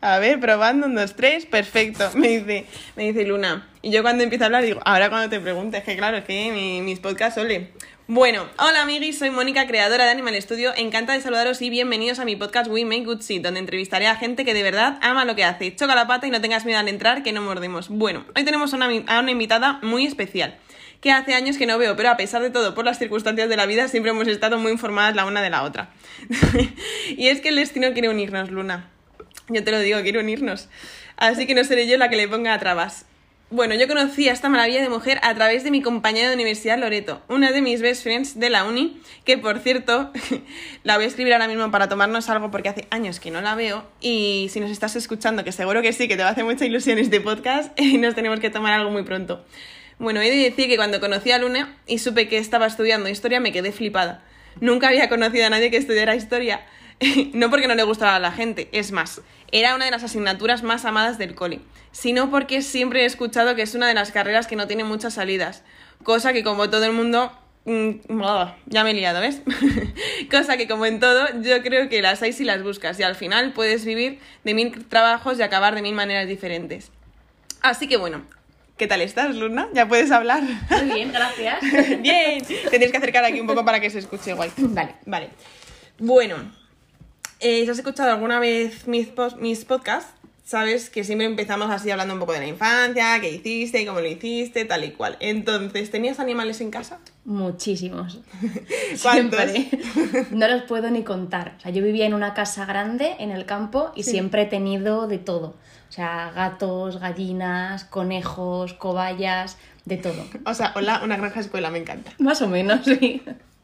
A ver, probando, 1, 2, 3, perfecto. Me dice Luna. Y yo cuando empiezo a hablar digo, ahora cuando te preguntes, que claro, es que mis podcasts, ole. Bueno, hola amiguis, soy Mónica, creadora de Animal Studio. Encantada de saludaros y bienvenidos a mi podcast We Make Good Shit, donde entrevistaré a gente que de verdad ama lo que hace. Choca la pata y no tengas miedo al entrar, que no mordemos. Bueno, hoy tenemos a una invitada muy especial, que hace años que no veo, pero a pesar de todo, por las circunstancias de la vida, siempre hemos estado muy informadas la una de la otra. Y es que el destino quiere unirnos, Luna. Yo te lo digo, quiere unirnos. Así que no seré yo la que le ponga trabas. Bueno, yo conocí a esta maravilla de mujer a través de mi compañera de universidad, Loreto, una de mis best friends de la uni, que por cierto, la voy a escribir ahora mismo para tomarnos algo porque hace años que no la veo, y si nos estás escuchando, que seguro que sí, que te va a hacer mucha ilusión este podcast, nos tenemos que tomar algo muy pronto. Bueno, he de decir que cuando conocí a Luna y supe que estaba estudiando historia, me quedé flipada. Nunca había conocido a nadie que estudiara historia. No porque no le gustara a la gente, es más, era una de las asignaturas más amadas del cole, sino porque siempre he escuchado que es una de las carreras que no tiene muchas salidas, cosa que como todo el mundo... ya me he liado, ¿ves? Cosa que como en todo, yo creo que las hay si las buscas y al final puedes vivir de 1000 trabajos y acabar de 1000 maneras diferentes. Así que bueno, ¿qué tal estás, Luna? ¿Ya puedes hablar? Muy bien, gracias. Bien, te tienes que acercar aquí un poco para que se escuche guay. Vale. Bueno... si has escuchado alguna vez mis podcasts, sabes que siempre empezamos así hablando un poco de la infancia, qué hiciste, cómo lo hiciste, tal y cual. Entonces, ¿tenías animales en casa? Muchísimos. ¿Cuántos? Siempre. No los puedo ni contar. O sea, yo vivía en una casa grande en el campo y siempre he tenido de todo. O sea, gatos, gallinas, conejos, cobayas, de todo. O sea, hola, una granja escuela, me encanta. Más o menos, sí.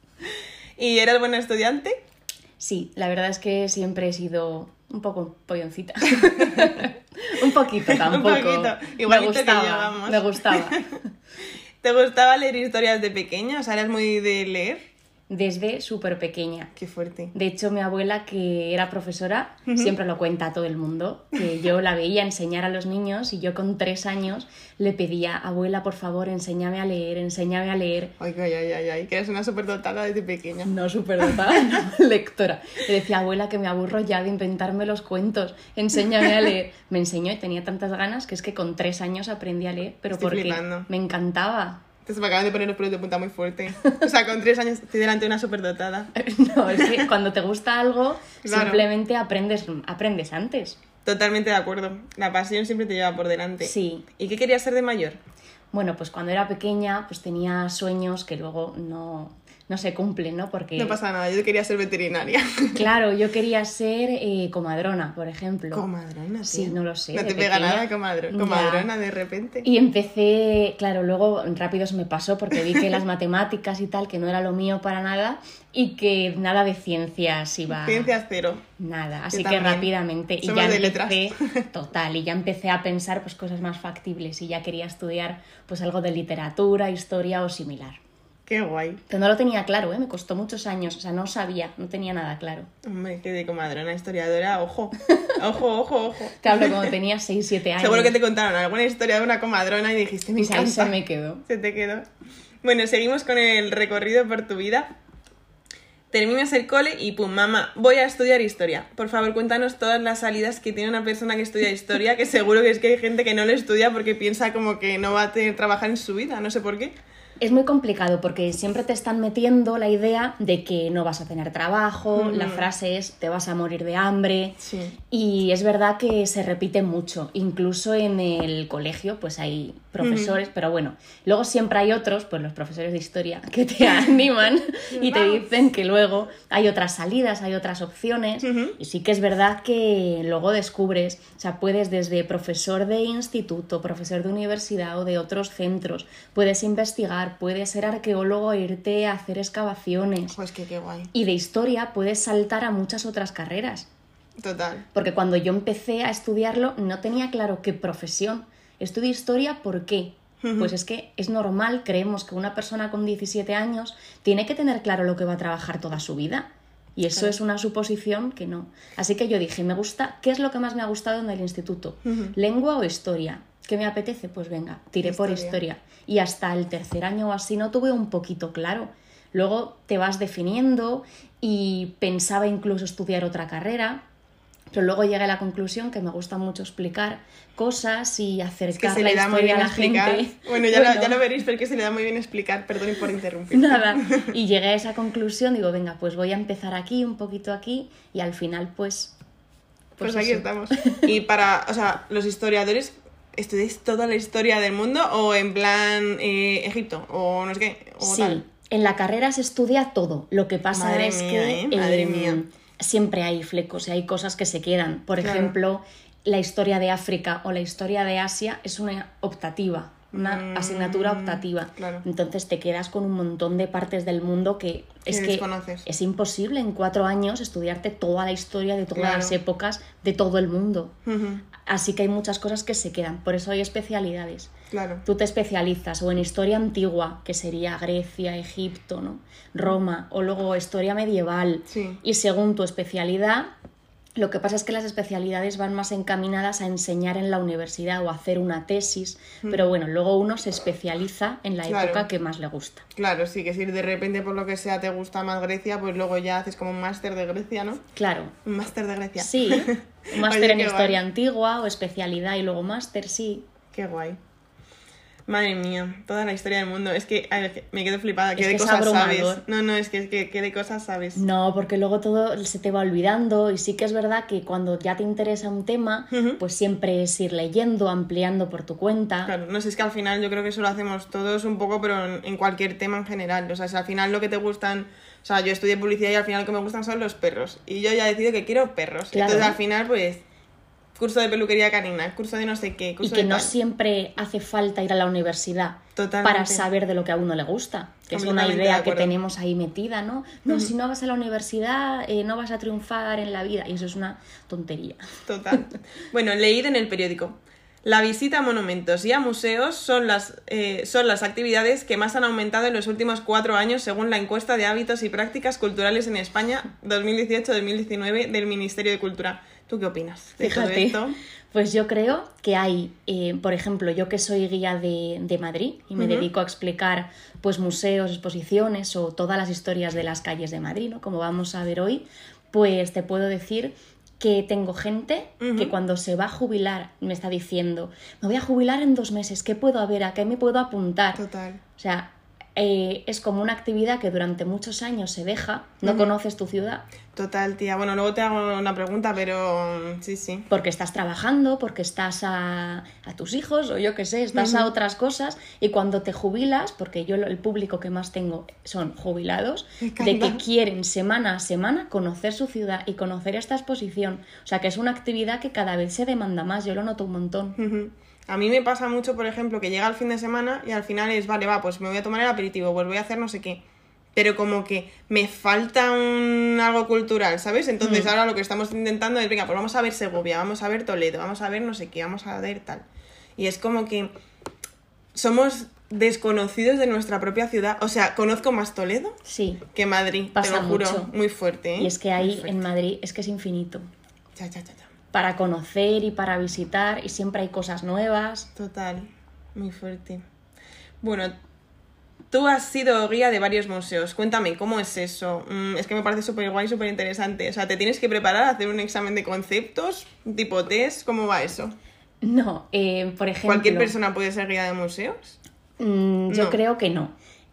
¿Y eras buena estudiante? Sí, la verdad es que siempre he sido un poco polloncita. Un poquito tampoco. Un poquito. Igualito que yo, vamos. Me gustaba. ¿Te gustaba leer historias de pequeña? O sea, ¿eras muy de leer? Desde súper pequeña. Qué fuerte. De hecho, mi abuela, que era profesora, siempre lo cuenta a todo el mundo, que yo la veía enseñar a los niños y yo con 3 años le pedía, abuela, por favor, enséñame a leer, enséñame a leer. Ay, que eres una superdotada desde pequeña. No superdotada, no, lectora. Le decía, abuela, que me aburro ya de inventarme los cuentos, enséñame a leer. Me enseñó y tenía tantas ganas que es que con 3 años aprendí a leer, pero Estoy porque flipando. me encantaba. Se me acaban de poner los pelos de punta muy fuerte. O sea, con 3 años estoy delante de una superdotada. No, es que cuando te gusta algo, Claro. simplemente aprendes antes. Totalmente de acuerdo. La pasión siempre te lleva por delante. Sí. ¿Y qué querías ser de mayor? Bueno, pues cuando era pequeña pues tenía sueños que luego no se cumplen, ¿no? Porque... No pasa nada, yo quería ser veterinaria. Claro, yo quería ser comadrona, por ejemplo. ¿Comadrona, tío? Sí, no lo sé. No de te pega pequeña. nada comadrona de repente. Y empecé, claro, luego rápido se me pasó porque vi que las matemáticas y tal, que no era lo mío para nada y que nada de ciencias iba... Ciencias cero. Nada, así Yo que también. rápidamente. Somos Y ya de letras. total, y ya empecé a pensar pues cosas más factibles y ya quería estudiar pues algo de literatura, historia o similar. Qué guay. Pero no lo tenía claro, me costó muchos años, o sea, no sabía, no tenía nada claro. Hombre, que de comadrona, historiadora, ojo. Ojo. Te hablo cuando tenía 6, 7 años. Seguro que te contaron alguna historia de una comadrona y dijiste, me Y ahí encanta. se me quedó. Se te quedó. Bueno, seguimos con el recorrido por tu vida. Terminas el cole y pum, mamá, voy a estudiar historia. Por favor, cuéntanos todas las salidas que tiene una persona que estudia historia, que seguro que es que hay gente que no lo estudia porque piensa como que no va a tener trabajar en su vida, no sé por qué. Es muy complicado porque siempre te están metiendo la idea de que no vas a tener trabajo, la frase es te vas a morir de hambre. Sí. Y es verdad que se repite mucho, incluso en el colegio pues hay profesores, pero bueno, luego siempre hay otros, pues los profesores de historia, que te animan y te dicen que luego hay otras salidas, hay otras opciones, y sí que es verdad que luego descubres, o sea, puedes desde profesor de instituto, profesor de universidad o de otros centros, puedes investigar, puedes ser arqueólogo e irte a hacer excavaciones. Pues que qué guay. Y de historia puedes saltar a muchas otras carreras. Total. Porque cuando yo empecé a estudiarlo no tenía claro qué profesión. Estudio historia, ¿por qué? Pues es que es normal, creemos que una persona con 17 años tiene que tener claro lo que va a trabajar toda su vida. Y eso es una suposición que no. Así que yo dije, me gusta, ¿qué es lo que más me ha gustado en el instituto? ¿Lengua o historia? ¿Qué me apetece? Pues venga, tiré por historia. Y hasta el 3er año o así no tuve un poquito claro. Luego te vas definiendo y pensaba incluso estudiar otra carrera. Pero luego llegué a la conclusión que me gusta mucho explicar cosas y acercar se la le da muy historia bien a la explicar. gente. Bueno, ya lo veréis, pero que se le da muy bien explicar. Perdón por interrumpir. Nada. Y llegué a esa conclusión, digo, venga, pues voy a empezar aquí, un poquito aquí, y al final, pues aquí eso. estamos. Y o sea, los historiadores, ¿estudiáis toda la historia del mundo o en plan Egipto o no sé qué? O Sí, tal? en la carrera se estudia todo. Lo que pasa Madre es mía, que madre mía. siempre hay flecos y hay cosas que se quedan. Por Claro. ejemplo, la historia de África o la historia de Asia es una optativa, una asignatura optativa. Claro. Entonces te quedas con un montón de partes del mundo que es que desconoces. es imposible en 4 años estudiarte toda la historia de todas Claro. las épocas de todo el mundo. Ujú, Así que hay muchas cosas que se quedan. Por eso hay especialidades. claro. Tú te especializas o en historia antigua, que sería Grecia, Egipto, ¿no? Roma, o luego historia medieval. Sí. Y según tu especialidad, lo que pasa es que las especialidades van más encaminadas a enseñar en la universidad o a hacer una tesis, pero bueno, luego uno se especializa en la Claro. época que más le gusta. Claro, sí, que si de repente por lo que sea te gusta más Grecia, pues luego ya haces como un máster de Grecia, ¿no? Claro, Un máster de Grecia. sí, un máster Oye, en qué historia guay. antigua o especialidad y luego máster, sí. Qué guay. Madre mía, toda la historia del mundo. Es que a ver, me quedo flipada. ¿Qué Es de que es cosas sabes? abrumador. No, es que ¿qué de cosas sabes? No, porque luego todo se te va olvidando y sí que es verdad que cuando ya te interesa un tema, pues siempre es ir leyendo, ampliando por tu cuenta. Claro, no sé, es que al final yo creo que eso lo hacemos todos un poco, pero en cualquier tema en general. O sea, si al final lo que te gustan... O sea, yo estudié publicidad y al final lo que me gustan son los perros. Y yo ya he decidido que quiero perros. Claro. Entonces al final, pues... Curso de peluquería canina, curso de no sé qué, Y curso que de no tal. siempre hace falta ir a la universidad Totalmente. para saber de lo que a uno le gusta. Que es una Completamente de idea que acuerdo. tenemos ahí metida, ¿no? No, si no vas a la universidad no vas a triunfar en la vida. Y eso es una tontería. Total. Bueno, leído en el periódico. La visita a monumentos y a museos son las actividades que más han aumentado en los últimos 4 años según la encuesta de hábitos y prácticas culturales en España 2018-2019 del Ministerio de Cultura. ¿Tú qué opinas de todo Fíjate, esto? pues yo creo que hay, por ejemplo, yo que soy guía de Madrid y me dedico a explicar pues museos, exposiciones o todas las historias de las calles de Madrid, ¿no? Como vamos a ver hoy, pues te puedo decir que tengo gente que cuando se va a jubilar me está diciendo, me voy a jubilar en 2 meses, ¿qué puedo haber? ¿A qué me puedo apuntar? Total. O sea, es como una actividad que durante muchos años se deja, no conoces tu ciudad, Total, tía. Bueno, luego te hago una pregunta, pero sí. porque estás trabajando, porque estás a tus hijos o yo qué sé, estás a otras cosas y cuando te jubilas, porque yo el público que más tengo son jubilados, Me de encanta. que quieren semana a semana conocer su ciudad y conocer esta exposición. O sea, que es una actividad que cada vez se demanda más, yo lo noto un montón. Ujú. A mí me pasa mucho, por ejemplo, que llega el fin de semana y al final es, vale, va, pues me voy a tomar el aperitivo, pues voy a hacer no sé qué. Pero como que me falta algo cultural, ¿sabes? Entonces ahora lo que estamos intentando es, venga, pues vamos a ver Segovia, vamos a ver Toledo, vamos a ver no sé qué, vamos a ver tal. Y es como que somos desconocidos de nuestra propia ciudad. O sea, conozco más Toledo Sí, que Madrid, Pasa te lo juro. mucho. Muy fuerte, ¿eh? y es que Muy ahí fuerte. en Madrid es que es infinito. Cha. Para conocer y para visitar y siempre hay cosas nuevas. Total, muy fuerte. Bueno, tú has sido guía de varios museos. Cuéntame, ¿cómo es eso? Es que me parece súper guay, súper interesante. O sea, ¿te tienes que preparar a hacer un examen de conceptos, tipo test? ¿Cómo va eso? No, por ejemplo... ¿Cualquier persona puede ser guía de museos? Yo No. creo que no.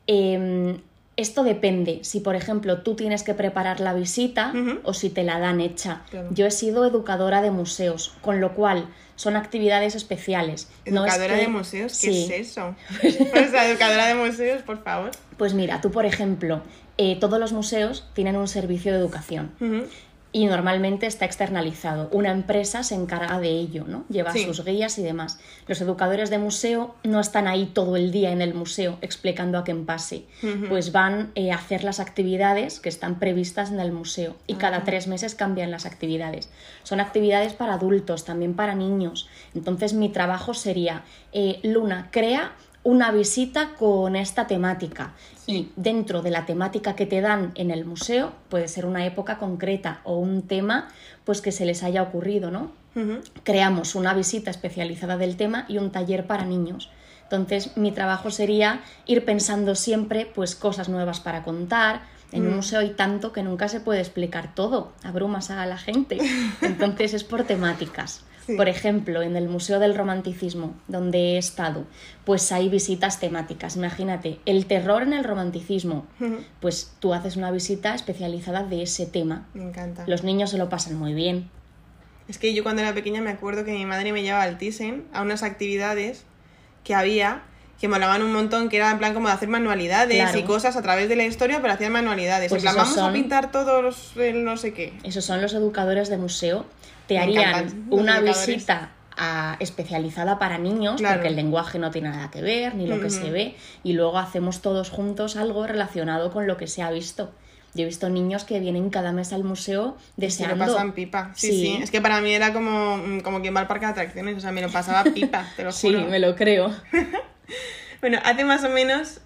Esto depende. Si, por ejemplo, tú tienes que preparar la visita o si te la dan hecha. Claro. Yo he sido educadora de museos, con lo cual son actividades especiales. No es ¿Educadora que- de museos? ¿Qué Sí. es eso? O sea, educadora de museos, por favor. Pues mira, tú, por ejemplo, todos los museos tienen un servicio de educación. Ujú. Y normalmente está externalizado. Una empresa se encarga de ello, ¿no? Lleva Sí. sus guías y demás. Los educadores de museo no están ahí todo el día en el museo explicando a quién pase. Pues van a hacer las actividades que están previstas en el museo. Y cada 3 meses cambian las actividades. Son actividades para adultos, también para niños. Entonces mi trabajo sería, Luna, crea una visita con esta temática. Y dentro de la temática que te dan en el museo, puede ser una época concreta o un tema pues que se les haya ocurrido, ¿no? Ujú. Creamos una visita especializada del tema y un taller para niños. Entonces, mi trabajo sería ir pensando siempre pues cosas nuevas para contar, En un museo hay tanto que nunca se puede explicar todo, abrumas a la gente. Entonces es por temáticas. Sí. Por ejemplo, en el Museo del Romanticismo, donde he estado, pues hay visitas temáticas. Imagínate, el terror en el romanticismo, pues tú haces una visita especializada de ese tema. Me encanta. Los niños se lo pasan muy bien. Es que yo cuando era pequeña me acuerdo que mi madre me llevaba al Thyssen a unas actividades que había que molaban un montón, que era en plan como de hacer manualidades Claro. y cosas a través de la historia, pero hacían manualidades. Pues en plan, esos vamos a son- pintar todos el no sé qué. Esos son los educadores de museo. Te Me harían encantan los una educadores. visita especializada para niños, Claro. porque el lenguaje no tiene nada que ver, ni lo que se ve, y luego hacemos todos juntos algo relacionado con lo que se ha visto. Yo he visto niños que vienen cada mes al museo Se deseando... lo pasan pipa. Sí. Es que para mí era como quien va al parque de atracciones. O sea, me lo pasaba pipa, te lo Sí, juro. me lo creo. Bueno, hace más o menos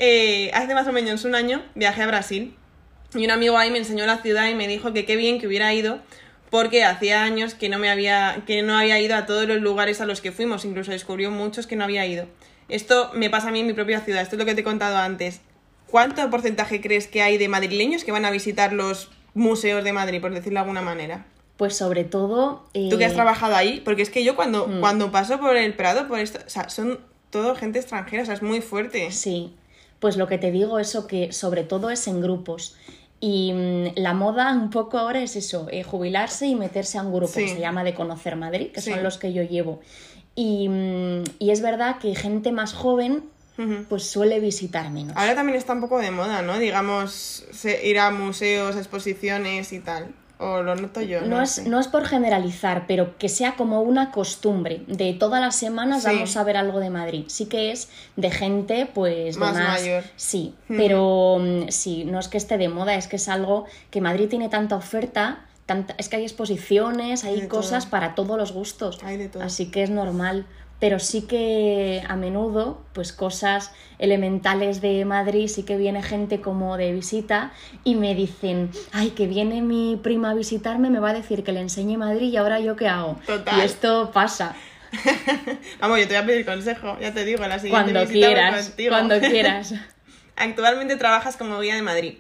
un año viajé a Brasil y un amigo ahí me enseñó la ciudad y me dijo que qué bien que hubiera ido porque hacía años que no había ido a todos los lugares a los que fuimos, incluso descubrió muchos que no había ido. Esto me pasa a mí en mi propia ciudad, esto es lo que te he contado antes. ¿Cuánto porcentaje crees que hay de madrileños que van a visitar los museos de Madrid, por decirlo de alguna manera? Pues sobre todo... Tú que has trabajado ahí, porque es que yo cuando paso por el Prado, por esto, o sea, son todo gente extranjera, o sea, es muy fuerte. Sí, pues lo que te digo, eso que sobre todo es en grupos. Y la moda un poco ahora es eso, jubilarse y meterse a un grupo Sí. que se llama de Conocer Madrid, que Sí. son los que yo llevo. Y es verdad que gente más joven Ujú. pues suele visitar menos. Ahora también está un poco de moda, ¿no? Digamos, ir a museos, exposiciones y tal. O lo noto yo, No es, sé. no es por generalizar, pero que sea como una costumbre. De todas las semanas Sí. vamos a ver algo de Madrid. Sí que es de gente, pues, de Más mayor. Sí, Mm. pero sí, no es que esté de moda, es que es algo que Madrid tiene tanta oferta, es que hay exposiciones, hay de cosas todo. para todos los gustos. Hay de todo. Así que es normal. Pero sí que a menudo, pues cosas elementales de Madrid, sí que viene gente como de visita y me dicen, ay, que viene mi prima a visitarme, me va a decir que le enseñe Madrid y ahora yo qué hago. Total. Y esto pasa Vamos, yo te voy a pedir consejo, ya te digo, la siguiente cuando visita voy quieras, contigo. cuando quieras. Actualmente trabajas como guía de Madrid.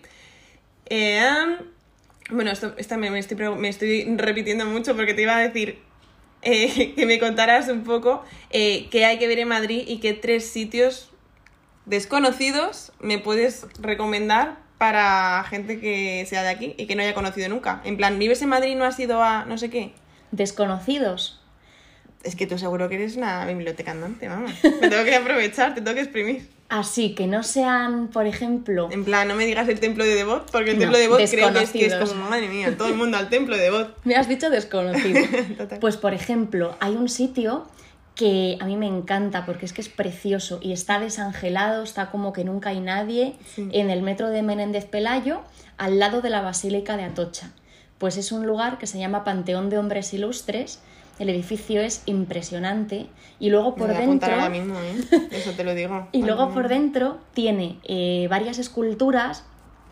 Bueno, esto me estoy repitiendo mucho porque te iba a decir que me contaras un poco qué hay que ver en Madrid y qué 3 sitios desconocidos me puedes recomendar para gente que sea de aquí y que no haya conocido nunca. En plan, ¿vives en Madrid y no has ido a no sé qué? Desconocidos. Es que tú seguro que eres una biblioteca andante, vamos. Me tengo que aprovechar, te tengo que exprimir. Así que no sean, por ejemplo, En plan, no me digas el templo de Devot, porque el No, templo de Devot creo que es desconocidos. como, madre mía, todo el mundo al templo de Devot. me has dicho desconocido. Total. Pues por ejemplo, hay un sitio que a mí me encanta porque es que es precioso y está desangelado, está como que nunca hay nadie, Sí. en el metro de Menéndez Pelayo, al lado de la Basílica de Atocha. Pues es un lugar que se llama Panteón de Hombres Ilustres, el edificio es impresionante y luego Me por voy a apuntar dentro... ahora mismo, ¿eh? Eso te lo digo. Y luego por dentro tiene varias esculturas,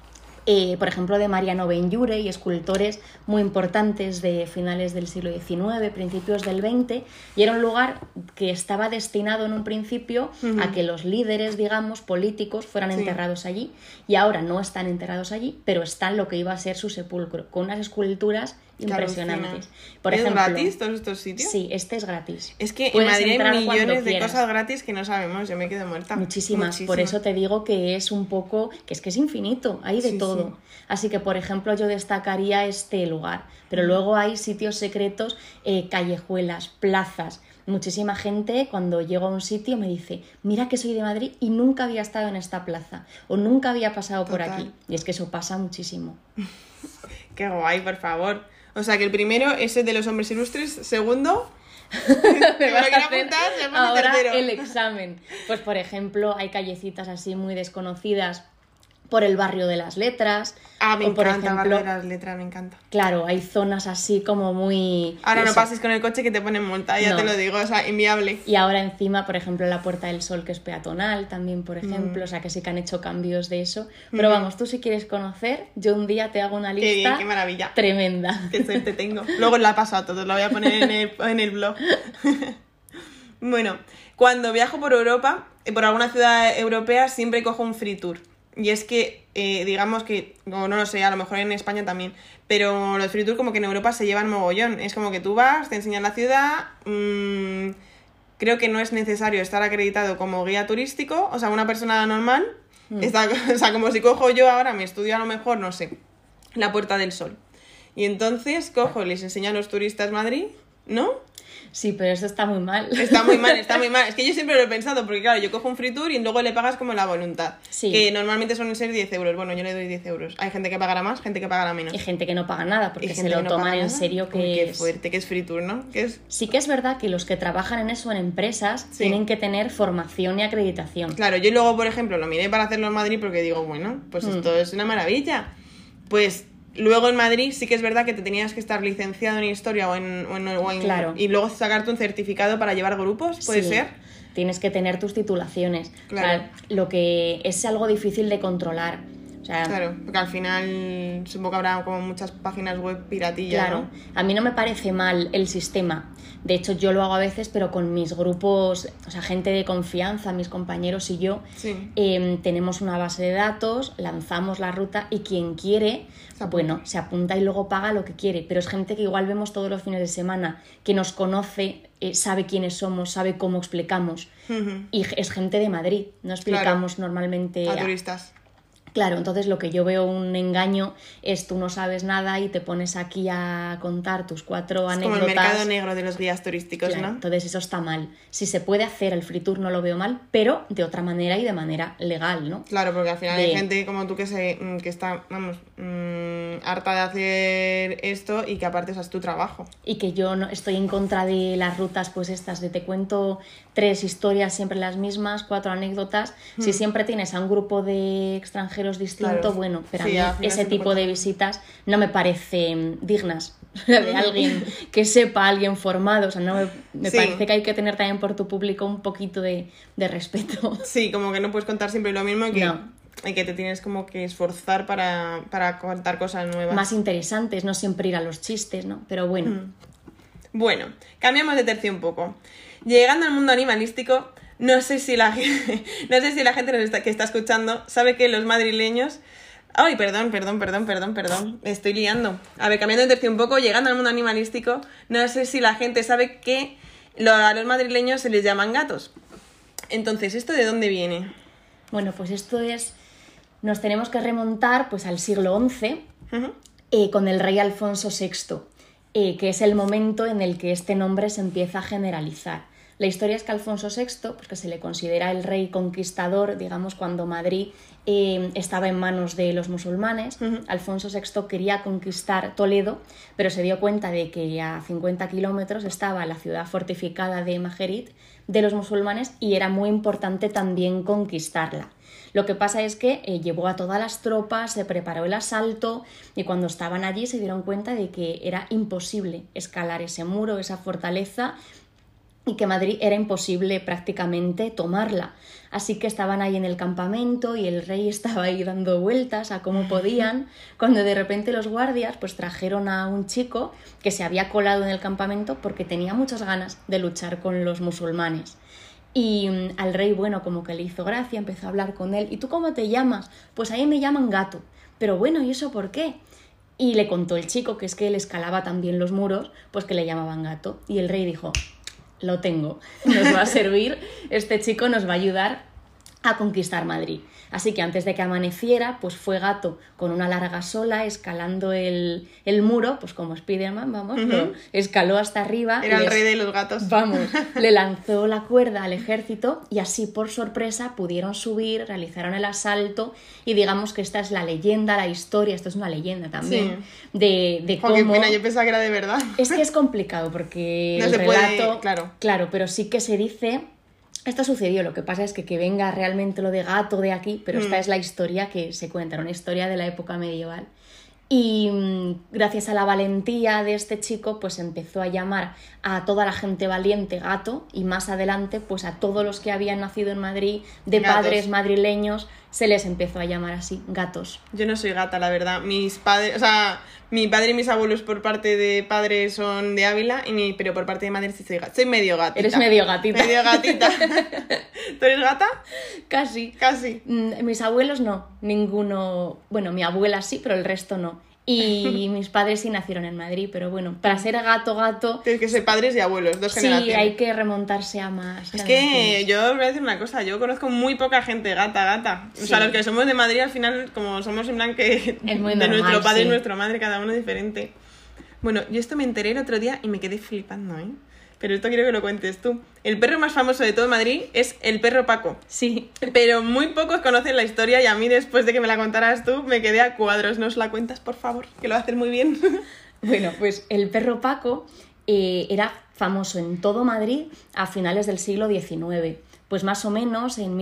por ejemplo de Mariano Benlliure y escultores muy importantes de finales del siglo XIX, principios del XX, y era un lugar que estaba destinado en un principio a que los líderes, digamos, políticos fueran Sí. enterrados allí, y ahora no están enterrados allí, pero está lo que iba a ser su sepulcro, con unas esculturas Qué impresionantes. alucina. Por ¿Es ejemplo, gratis todos estos sitios? Sí, este es gratis. Es que en Puedes Madrid entrar hay cuando millones de quieras. cosas gratis que no sabemos, yo me quedo muerta. Muchísimas, por Muchísimas. eso te digo que es un poco, que es infinito, hay de Sí, todo. sí. Así que, por ejemplo, yo destacaría este lugar, pero luego hay sitios secretos, callejuelas, plazas. Muchísima gente cuando llego a un sitio me dice, mira que soy de Madrid y nunca había estado en esta plaza o nunca había pasado por Total. aquí. Y es que eso pasa muchísimo. Qué guay, por favor. O sea, que el primero es el de los hombres ilustres, segundo... Me vas vas a a hacer apuntar, segundo y ahora tercero. el examen. Pues, por ejemplo, hay callecitas así muy desconocidas por el barrio de las Letras. Ah, me o, por encanta, ejemplo, barrio de las letras, me encanta. claro, hay zonas así como muy... Ahora no eso. pases con el coche que te ponen multa, ya No. te lo digo, o sea, inviable. Y ahora encima, por ejemplo, la Puerta del Sol, que es peatonal también, por ejemplo. O sea, que sí que han hecho cambios de eso. Pero vamos, tú si quieres conocer, yo un día te hago una Qué lista bien, qué maravilla. tremenda. Qué suerte tengo. Luego la paso a todos, la voy a poner en el blog. Bueno, cuando viajo por Europa, por alguna ciudad europea, siempre cojo un free tour. y es que, digamos que, no lo sé, a lo mejor en España también, pero los free tour como que en Europa se llevan mogollón. Es como que tú vas, te enseñan la ciudad, creo que no es necesario estar acreditado como guía turístico, o sea, una persona normal, o sea, como si cojo yo ahora, me estudio a lo mejor, no sé, la Puerta del Sol. Y entonces cojo, les enseño a los turistas Madrid, ¿no? Sí, pero eso está muy mal. Está muy mal, está muy mal. Es que yo siempre lo he pensado, porque claro, yo cojo un free tour y luego le pagas como la voluntad. Sí. Que normalmente suelen ser 10 euros. Bueno, yo le doy 10 euros. Hay gente que pagará más, gente que pagará menos. Y gente que no paga nada, porque Y se gente lo que no toman paga en nada. serio que Uy, qué es... fuerte, que es free tour, ¿no? Que es... Sí que es verdad que los que trabajan en eso en empresas Sí. tienen que tener formación y acreditación. Claro, yo luego, por ejemplo, lo miré para hacerlo en Madrid porque digo, bueno, pues esto es una maravilla. Pues... Luego en Madrid sí que es verdad que te tenías que estar licenciado en historia o en Claro. y luego sacarte un certificado para llevar grupos, ¿puede Sí, ser? Tienes que tener tus titulaciones. Claro. O sea, lo que es algo difícil de controlar. O sea, Claro, porque al final supongo que habrá como muchas páginas web piratillas, claro, ¿no? a mí no me parece mal el sistema. De hecho, yo lo hago a veces, pero con mis grupos, o sea, gente de confianza, mis compañeros y yo, Sí. tenemos una base de datos, lanzamos la ruta y quien quiere, Se apunta. bueno, se apunta y luego paga lo que quiere. Pero es gente que igual vemos todos los fines de semana, que nos conoce, sabe quiénes somos, sabe cómo explicamos. Ujú. Y es gente de Madrid, no explicamos normalmente A turistas. Claro, entonces lo que yo veo un engaño es tú no sabes nada y te pones aquí a contar tus 4 Es anécdotas. como el mercado negro de los guías turísticos, Claro, ¿no? entonces eso está mal. Si se puede hacer el free tour no lo veo mal, pero de otra manera y de manera legal, ¿no? Claro, porque al final hay De- gente como tú que está, vamos, harta de hacer esto y que aparte, o sea, es tu trabajo. Y que yo no estoy en contra de las rutas pues estas de te cuento 3 historias siempre las mismas, 4 anécdotas. Si siempre tienes a un grupo de extranjeros distinto, Claro. bueno, pero Sí, a al mí final ese siempre tipo de cuenta. visitas no me parecen dignas de alguien que sepa, alguien formado. O sea, no me Sí. parece que hay que tener también por tu público un poquito de respeto. Sí, como que no puedes contar siempre lo mismo No. y que te tienes como que esforzar para contar cosas nuevas. Más interesantes, no siempre ir a los chistes, ¿no? Pero bueno. Bueno, cambiamos de tercio un poco. Llegando al mundo animalístico, no sé si la gente que está escuchando sabe que los madrileños... Ay, perdón. Estoy liando. A ver, cambiando de tercio un poco, llegando al mundo animalístico, no sé si la gente sabe que a los madrileños se les llaman gatos. Entonces, ¿esto de dónde viene? Bueno, pues esto es... Nos tenemos que remontar pues al siglo XI Ujú. con el rey Alfonso VI, que es el momento en el que este nombre se empieza a generalizar. La historia es que Alfonso VI, pues que se le considera el rey conquistador, digamos, cuando Madrid estaba en manos de los musulmanes. Alfonso VI quería conquistar Toledo, pero se dio cuenta de que a 50 kilómetros estaba la ciudad fortificada de Majerit de los musulmanes y era muy importante también conquistarla. Lo que pasa es que llevó a todas las tropas, se preparó el asalto y cuando estaban allí se dieron cuenta de que era imposible escalar ese muro, esa fortaleza, y que Madrid era imposible prácticamente tomarla. Así que estaban ahí en el campamento y el rey estaba ahí dando vueltas a cómo podían, cuando de repente los guardias pues trajeron a un chico que se había colado en el campamento porque tenía muchas ganas de luchar con los musulmanes. Y al rey, bueno, como que le hizo gracia, empezó a hablar con él. ¿Y tú cómo te llamas? Pues ahí me llaman Gato. Pero bueno, ¿y eso por qué? Y le contó el chico que es que él escalaba también los muros, pues que le llamaban Gato. Y el rey dijo, lo tengo, nos va a servir, este chico nos va a ayudar a conquistar Madrid. Así que antes de que amaneciera, pues fue Gato con una larga sola escalando el muro, pues como Spiderman, vamos, lo escaló hasta arriba. Era el rey de los gatos. Vamos, le lanzó la cuerda al ejército y así por sorpresa pudieron subir, realizaron el asalto y digamos que esta es la leyenda, la historia, esto es una leyenda también, de Jo, qué cómo... pena, yo pensaba que era de verdad. Es que es complicado porque No el se puede, relato... claro. pero sí que se dice... Esto sucedió, lo que pasa es que venga realmente lo de Gato de aquí, pero esta es la historia que se cuenta, era una historia de la época medieval. Y gracias a la valentía de este chico, pues empezó a llamar a toda la gente valiente Gato y más adelante, pues a todos los que habían nacido en Madrid, de Gatos. padres madrileños, se les empezó a llamar así, gatos. Yo no soy gata, la verdad. Mis padres, o sea, mi padre y mis abuelos por parte de padre son de Ávila, pero por parte de madre sí soy gata. Soy medio gatita. Eres medio gatita. Medio gatita. ¿Tú eres gata? Casi. Casi. Mis abuelos no, ninguno. Bueno, mi abuela sí, pero el resto no. Y mis padres sí nacieron en Madrid, pero bueno, para ser gato... Tienes que ser padres y abuelos, dos generaciones. Sí, hay que remontarse a más. Es que yo os voy a decir una cosa, yo conozco muy poca gente gata. Sí. O sea, los que somos de Madrid al final, como somos en plan que es muy de normal, nuestro padre sí. y nuestra madre, cada uno diferente. Bueno, yo esto me enteré el otro día y me quedé flipando, ¿eh? Pero esto quiero que lo cuentes tú. El perro más famoso de todo Madrid es el perro Paco. Sí. Pero muy pocos conocen la historia y a mí después de que me la contaras tú me quedé a cuadros. ¿Nos la cuentas, por favor? Que lo haces muy bien. Bueno, pues el perro Paco era famoso en todo Madrid a finales del siglo XIX. Pues más o menos en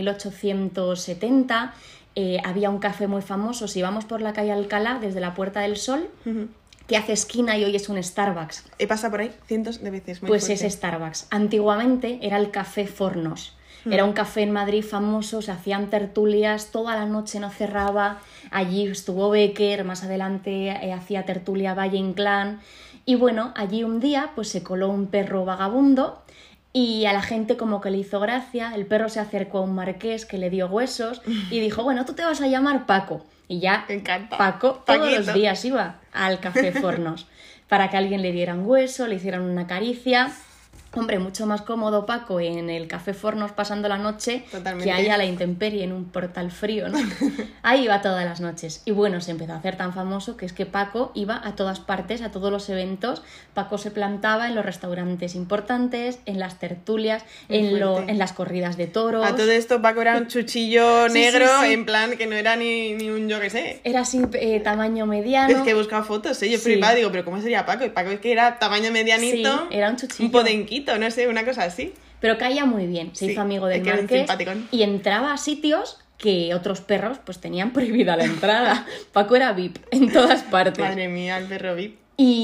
1870 había un café muy famoso. Si vamos por la calle Alcalá, desde la Puerta del Sol... que hace esquina y hoy es un Starbucks. He pasado por ahí cientos de veces. Muy pues fuerte. Es Starbucks. Antiguamente era el Café Fornos. Era un café en Madrid famoso, se hacían tertulias, toda la noche no cerraba. Allí estuvo Becker, más adelante hacía tertulia Valle Inclán. Y bueno, allí un día pues se coló un perro vagabundo y a la gente como que le hizo gracia. El perro se acercó a un marqués que le dio huesos y dijo, bueno, tú te vas a llamar Paco. Y ya Paco todos los días iba al Café Fornos para que alguien le diera un hueso, le hicieran una caricia. Hombre, mucho más cómodo Paco en el Café Fornos pasando la noche. Totalmente. Que ahí a la intemperie en un portal frío, ¿no? Ahí iba todas las noches. Y bueno, se empezó a hacer tan famoso que es que Paco iba a todas partes, a todos los eventos. Paco se plantaba en los restaurantes importantes, en las tertulias, en las corridas de toros. A todo esto Paco era un chuchillo negro, sí. en plan que no era ni un yo que sé. Era así tamaño mediano. Es que he buscado fotos, yo flipaba, digo, pero ¿cómo sería Paco? Y Paco es que era tamaño medianito. Sí, era un chuchillo. Un podenquito, no sé, una cosa así. Pero caía muy bien, se hizo amigo del marqués y entraba a sitios que otros perros pues tenían prohibida la entrada. Paco era VIP en todas partes. Madre mía, el perro VIP.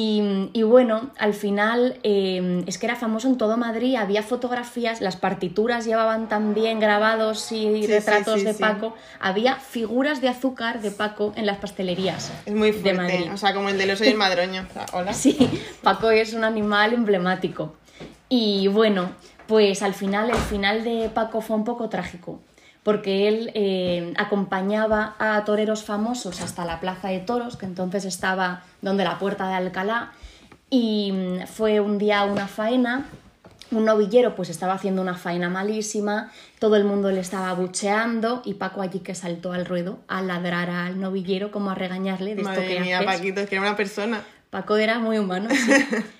Y bueno, al final es que era famoso en todo Madrid, había fotografías, las partituras llevaban también grabados y retratos de Paco, había figuras de azúcar de Paco en las pastelerías. Es muy fuerte, de Madrid. O sea, como el del oso y el madroño. O sea, hola. Sí, Paco es un animal emblemático. Y bueno, pues al final, el final de Paco fue un poco trágico, porque él acompañaba a toreros famosos hasta la Plaza de Toros, que entonces estaba donde la Puerta de Alcalá, y fue un día una faena, un novillero pues estaba haciendo una faena malísima, todo el mundo le estaba abucheando y Paco allí que saltó al ruedo a ladrar al novillero como a regañarle de Madre esto que mía, haces. Paquito, es que era una persona. Paco era muy humano, sí.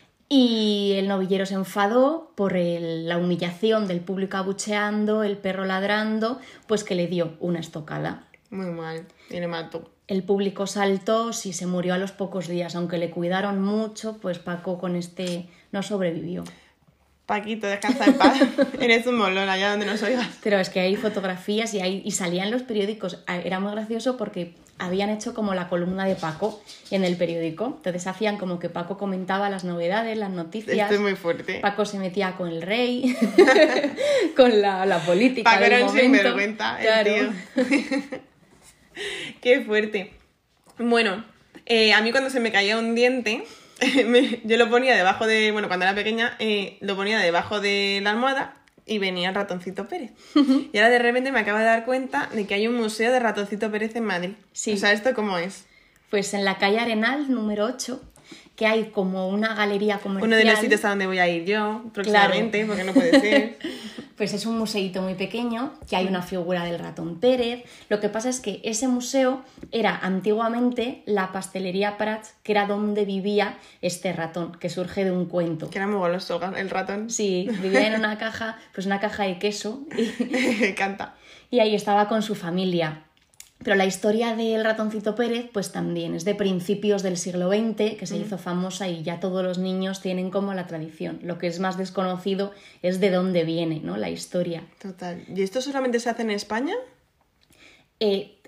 Y el novillero se enfadó por la humillación del público abucheando, el perro ladrando, pues que le dio una estocada. Muy mal, y le mató. El público saltó, sí, se murió a los pocos días, aunque le cuidaron mucho, pues Paco con no sobrevivió. Paquito, descansa en paz. Eres un molón allá donde nos oigas. Pero es que hay fotografías y salían en los periódicos. Era muy gracioso porque habían hecho como la columna de Paco en el periódico. Entonces hacían como que Paco comentaba las novedades, las noticias. Esto es muy fuerte. Paco se metía con el rey, con la política. Paco del era un momento. sinvergüenza, Claro. el tío. Qué fuerte. Bueno, a mí cuando se me caía un diente, yo lo ponía debajo de... Bueno, cuando era pequeña, lo ponía debajo de la almohada y venía el Ratoncito Pérez. Y ahora de repente me acabo de dar cuenta de que hay un museo de Ratoncito Pérez en Madrid. Sí. O sea, ¿esto cómo es? Pues en la calle Arenal, número 8, que hay como una galería comercial. Uno de los sitios a donde voy a ir yo próximamente, porque no puede ser. Pues es un museíto muy pequeño, que hay una figura del ratón Pérez. Lo que pasa es que ese museo era antiguamente la pastelería Prats, que era donde vivía este ratón, que surge de un cuento. Que era muy goloso el ratón. Sí, vivía en una caja, pues una caja de queso. Me encanta. Y ahí estaba con su familia. Pero la historia del Ratoncito Pérez pues también es de principios del siglo XX, que se hizo famosa y ya todos los niños tienen como la tradición. Lo que es más desconocido es de dónde viene, ¿no? La historia. Total. ¿Y esto solamente se hace en España?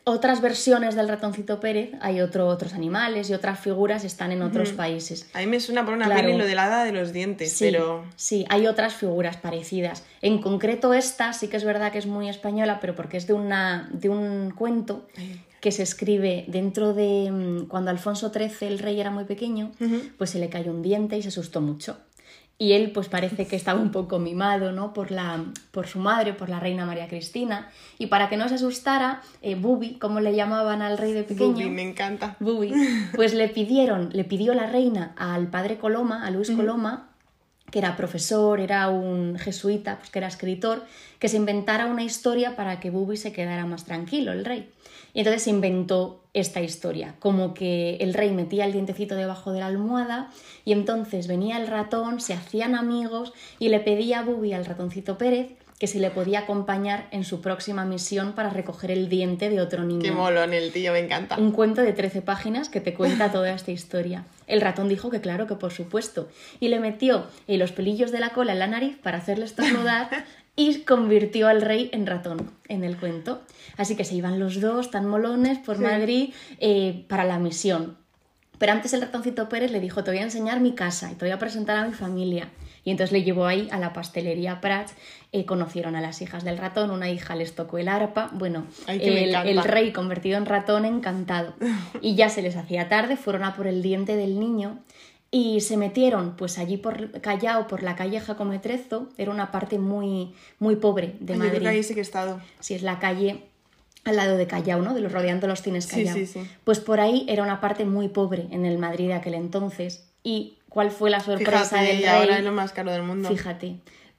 otras versiones del ratoncito Pérez, hay otros animales y otras figuras están en otros países. A mí me suena por una Claro. peli lo del hada de los dientes, Sí, pero... sí, hay otras figuras parecidas. En concreto esta sí que es verdad que es muy española, pero porque es de un cuento que se escribe dentro de... Cuando Alfonso XIII, el rey, era muy pequeño, pues se le cayó un diente y se asustó mucho. Y él pues parece que estaba un poco mimado, ¿no? por su madre, por la reina María Cristina. Y para que no se asustara, Bubi, como le llamaban al rey de pequeño... Bubi, me encanta. Bubi, pues le pidió la reina al padre Coloma, a Luis Coloma, que era profesor, era un jesuita, pues que era escritor, que se inventara una historia para que Bubi se quedara más tranquilo, el rey. Y entonces se inventó esta historia, como que el rey metía el dientecito debajo de la almohada y entonces venía el ratón, se hacían amigos y le pedía a Bubi, al ratoncito Pérez, que si le podía acompañar en su próxima misión para recoger el diente de otro niño. Qué molón el tío, me encanta. Un cuento de 13 páginas que te cuenta toda esta historia. El ratón dijo que claro, que por supuesto. Y le metió los pelillos de la cola en la nariz para hacerle estornudar y convirtió al rey en ratón en el cuento. Así que se iban los dos tan molones por Madrid para la misión. Pero antes el ratoncito Pérez le dijo, te voy a enseñar mi casa y te voy a presentar a mi familia. Y entonces le llevó ahí a la pastelería Prats, conocieron a las hijas del ratón, una hija les tocó el arpa, bueno, el rey convertido en ratón encantado. Y ya se les hacía tarde, fueron a por el diente del niño y se metieron pues allí por Callao, por la calle Jacometrezo, era una parte muy, muy pobre de Madrid. Yo creo que ahí sí que he estado. Sí, es la calle al lado de Callao, ¿no? De los rodeando los cines Callao. Sí. Pues por ahí era una parte muy pobre en el Madrid de aquel entonces. ¿Y cuál fue la sorpresa del rey? Ahora es lo más caro del mundo. Fíjate,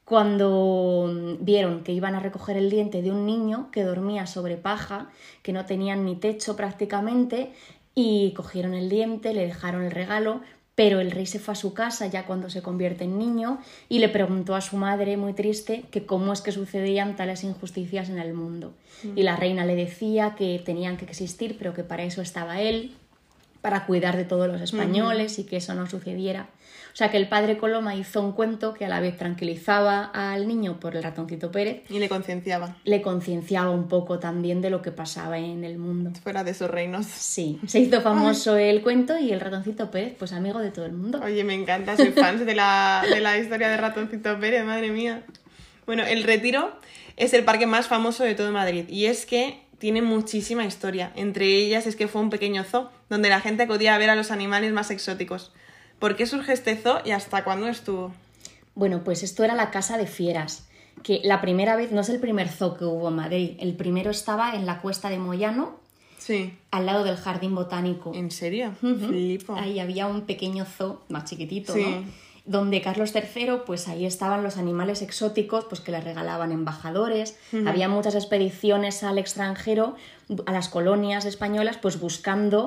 cuando vieron que iban a recoger el diente de un niño que dormía sobre paja, que no tenían ni techo prácticamente, y cogieron el diente, le dejaron el regalo, pero el rey se fue a su casa ya cuando se convierte en niño y le preguntó a su madre, muy triste, que cómo es que sucedían tales injusticias en el mundo. Y la reina le decía que tenían que existir, pero que para eso estaba él, para cuidar de todos los españoles y que eso no sucediera. O sea que el padre Coloma hizo un cuento que a la vez tranquilizaba al niño por el ratoncito Pérez. Y le concienciaba. Le concienciaba un poco también de lo que pasaba en el mundo. Fuera de esos reinos. Sí, se hizo famoso el cuento y el ratoncito Pérez, pues amigo de todo el mundo. Oye, me encanta, soy fan de la historia de Ratoncito Pérez, madre mía. Bueno, El Retiro es el parque más famoso de todo Madrid y es que tiene muchísima historia. Entre ellas es que fue un pequeño zoo donde la gente acudía a ver a los animales más exóticos. ¿Por qué surge este zoo y hasta cuándo estuvo? Bueno, pues esto era la Casa de Fieras, que la primera vez, no es el primer zoo que hubo en Madrid, el primero estaba en la Cuesta de Moyano, sí, al lado del Jardín Botánico. ¿En serio? Flipo. Ahí había un pequeño zoo, más chiquitito, sí, ¿no? Donde Carlos III, pues ahí estaban los animales exóticos, pues que les regalaban embajadores. Había muchas expediciones al extranjero, a las colonias españolas, pues buscando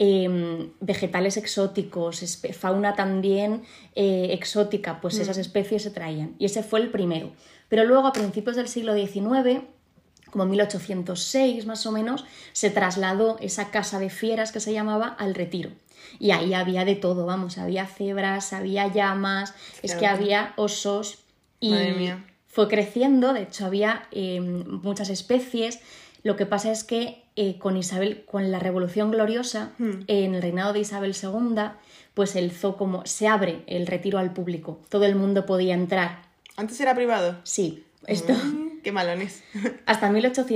vegetales exóticos, fauna también exótica, pues esas especies se traían. Y ese fue el primero. Pero luego, a principios del siglo XIX, como 1806 más o menos, se trasladó esa casa de fieras que se llamaba al Retiro. Y ahí había de todo, vamos, había cebras, había llamas, claro, es que había osos y madre mía, fue creciendo, de hecho había muchas especies. Lo que pasa es que con la Revolución Gloriosa, en el reinado de Isabel II, pues el zoo como se abre el Retiro al público, todo el mundo podía entrar. ¿Antes era privado? Sí, esto... ¡Qué malones! Hasta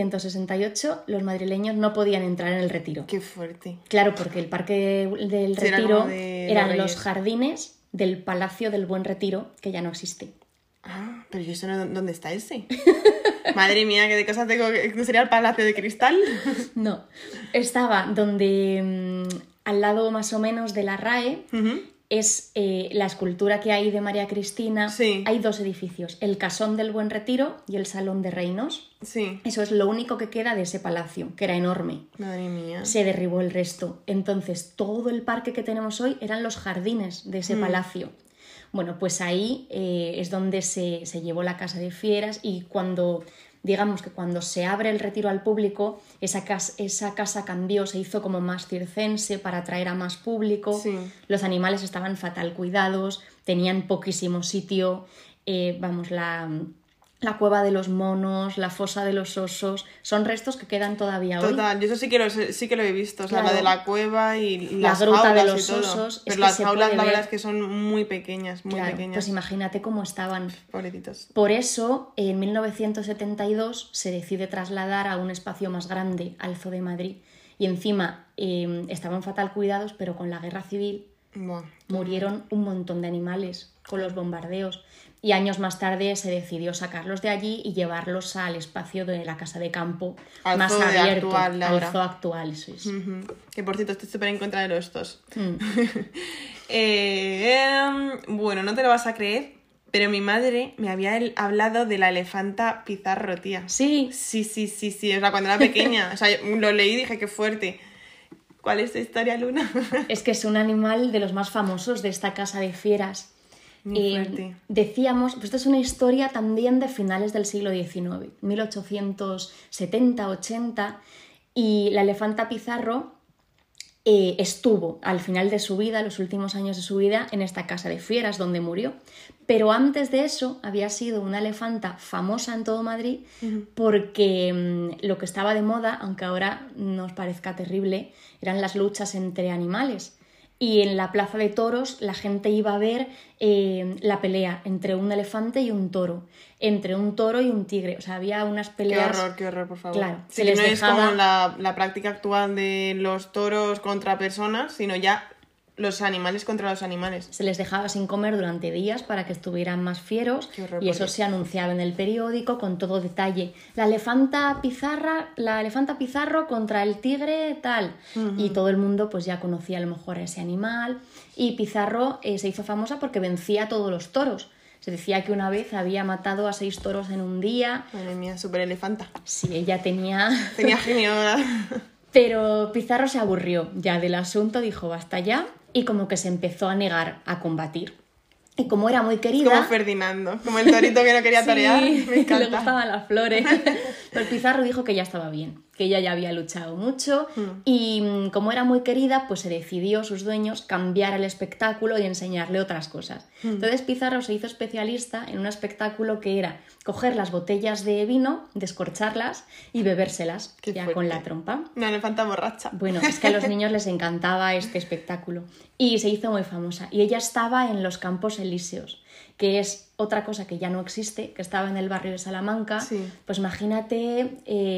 1868 los madrileños no podían entrar en el Retiro. ¡Qué fuerte! Claro, porque el Parque del Retiro eran los jardines del Palacio del Buen Retiro, que ya no existe. Ah, pero ¿y eso dónde está ese? Madre mía, ¿qué de cosas tengo? ¿No sería el Palacio de Cristal? No, estaba donde, al lado más o menos de la RAE, es la escultura que hay de María Cristina. Sí. Hay dos edificios, el Casón del Buen Retiro y el Salón de Reinos. Sí. Eso es lo único que queda de ese palacio, que era enorme. Madre mía. Se derribó el resto. Entonces, todo el parque que tenemos hoy eran los jardines de ese palacio. Bueno, pues ahí es donde se llevó la Casa de Fieras y digamos que cuando se abre el Retiro al público, esa casa cambió, se hizo como más circense para atraer a más público. Sí. Los animales estaban fatal cuidados, tenían poquísimo sitio, la cueva de los monos, la fosa de los osos, son restos que quedan todavía hoy. Total, yo eso sí que lo he visto, o sea, Claro. la de la cueva y La las gruta de jaulas los y todo. osos, es Pero que las se jaulas, puede la verdad ver. es que son muy pequeñas, muy Claro, pequeñas. pues imagínate cómo estaban. Pobrecitos. Por eso, en 1972 se decide trasladar a un espacio más grande, al Zoo de Madrid. Y encima estaban fatal cuidados, pero con la guerra civil Buah. murieron un montón de animales con los bombardeos. Y años más tarde se decidió sacarlos de allí y llevarlos al espacio de la casa de campo Al más zoo de abierto, actual de al ahora. zoo actual. Eso es. Ujú. Que por cierto, estoy súper en contra de los zoos. Mm. Bueno, no te lo vas a creer, pero mi madre me había hablado de la elefanta Pizarro, tía. Sí, Sí. O sea, cuando era pequeña. O sea, yo lo leí y dije, qué fuerte. ¿Cuál es tu historia, Luna? es que es un animal de los más famosos de esta casa de fieras. Muy fuerte. Decíamos, pues esto es una historia también de finales del siglo XIX, 1870-80, y la elefanta Pizarro estuvo al final de su vida, los últimos años de su vida, en esta casa de fieras donde murió. Pero antes de eso había sido una elefanta famosa en todo Madrid porque lo que estaba de moda, aunque ahora nos parezca terrible, eran las luchas entre animales. Y en la plaza de toros la gente iba a ver la pelea entre un elefante y un toro, entre un toro y un tigre. O sea, había unas peleas... Qué horror, por favor. Claro, Sí, se que les no es dejaba... como la práctica actual de los toros contra personas, sino ya los animales contra los animales. Se les dejaba sin comer durante días para que estuvieran más fieros Qué horror, y eso por Dios. se anunciaba en el periódico con todo detalle. La elefanta Pizarro contra el tigre tal. Y todo el mundo pues ya conocía a lo mejor a ese animal. Y Pizarro se hizo famosa porque vencía a todos los toros. Se decía que una vez había matado a 6 toros en un día. Madre mía, súper elefanta. Sí, ella tenía... Tenía genio, ¿verdad? Pero Pizarro se aburrió ya del asunto, dijo basta ya, y como que se empezó a negar a combatir. Y como era muy querida... Como Ferdinando, como el torito que no quería torear. Sí, Me le encanta. gustaban las flores. Pero Pizarro dijo que ya estaba bien, que ella ya había luchado mucho y como era muy querida, pues se decidió, sus dueños, cambiar el espectáculo y enseñarle otras cosas. Entonces Pizarro se hizo especialista en un espectáculo que era coger las botellas de vino, descorcharlas y bebérselas Qué ya fuerte. con la trompa. Una elefanta borracha. Bueno, es que a los niños les encantaba este espectáculo y se hizo muy famosa. Y ella estaba en los Campos Elíseos, que es otra cosa que ya no existe, que estaba en el barrio de Salamanca. Sí. Pues imagínate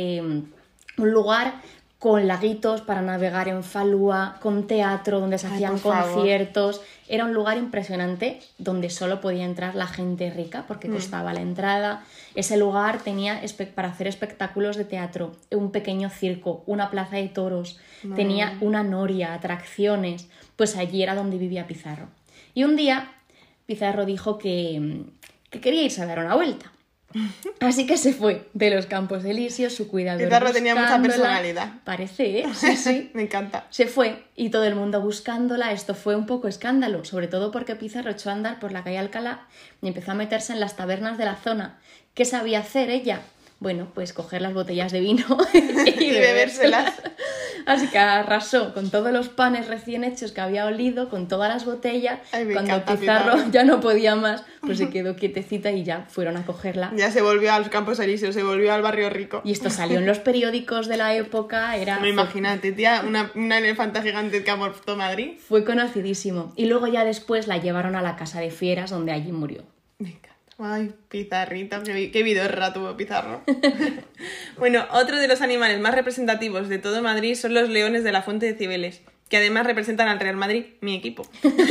un lugar con laguitos para navegar en falúa, con teatro donde se Ay, hacían por favor. conciertos. Era un lugar impresionante donde solo podía entrar la gente rica porque costaba la entrada. Ese lugar tenía para hacer espectáculos de teatro, un pequeño circo, una plaza de toros, tenía una noria, atracciones. Pues allí era donde vivía Pizarro. Y un día Pizarro dijo que quería irse a dar una vuelta. Así que se fue de los Campos Elíseos, su cuidador Pizarro tenía mucha buscándola. personalidad. Parece, ¿eh? Sí, sí. Me encanta. Se fue y todo el mundo buscándola. Esto fue un poco escándalo, sobre todo porque Pizarro echó a andar por la calle Alcalá y empezó a meterse en las tabernas de la zona. ¿Qué sabía hacer ella? Bueno, pues coger las botellas de vino y bebérselas. Así que arrasó con todos los panes recién hechos que había olido, con todas las botellas. Ay, me Cuando encanta Pizarro Pizarro. ya no podía más, pues se quedó quietecita y ya fueron a cogerla. Ya se volvió a los Campos Elíseos, se volvió al barrio rico. Y esto salió en los periódicos de la época, No, imagínate, tía, una elefanta gigante que ha por todo Madrid. fue conocidísimo. Y luego ya después la llevaron a la casa de fieras donde allí murió. Me encanta. Ay, Pizarrito, qué vidorra tuvo Pizarro. Bueno, otro de los animales más representativos de todo Madrid son los leones de la Fuente de Cibeles, que además representan al Real Madrid, mi equipo.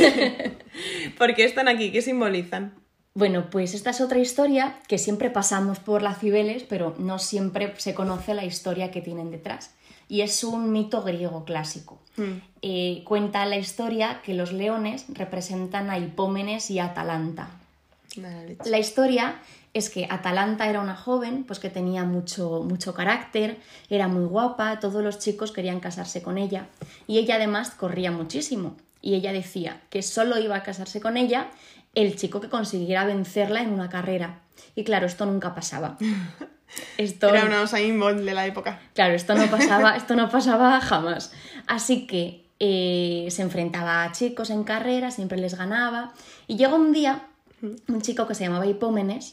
¿Por qué están aquí? ¿Qué simbolizan? Bueno, pues esta es otra historia que siempre pasamos por las Cibeles, pero no siempre se conoce la historia que tienen detrás. Y es un mito griego clásico. Cuenta la historia que los leones representan a Hipómenes y a Atalanta. Mala leche. La historia es que Atalanta era una joven pues que tenía mucho carácter, era muy guapa, todos los chicos querían casarse con ella y ella además corría muchísimo y ella decía que solo iba a casarse con ella el chico que consiguiera vencerla en una carrera. Y claro, esto nunca pasaba. Era una Usain Bolt de la época. Claro, esto no pasaba jamás. Así que se enfrentaba a chicos en carrera, siempre les ganaba y llegó un día un chico que se llamaba Hipómenes,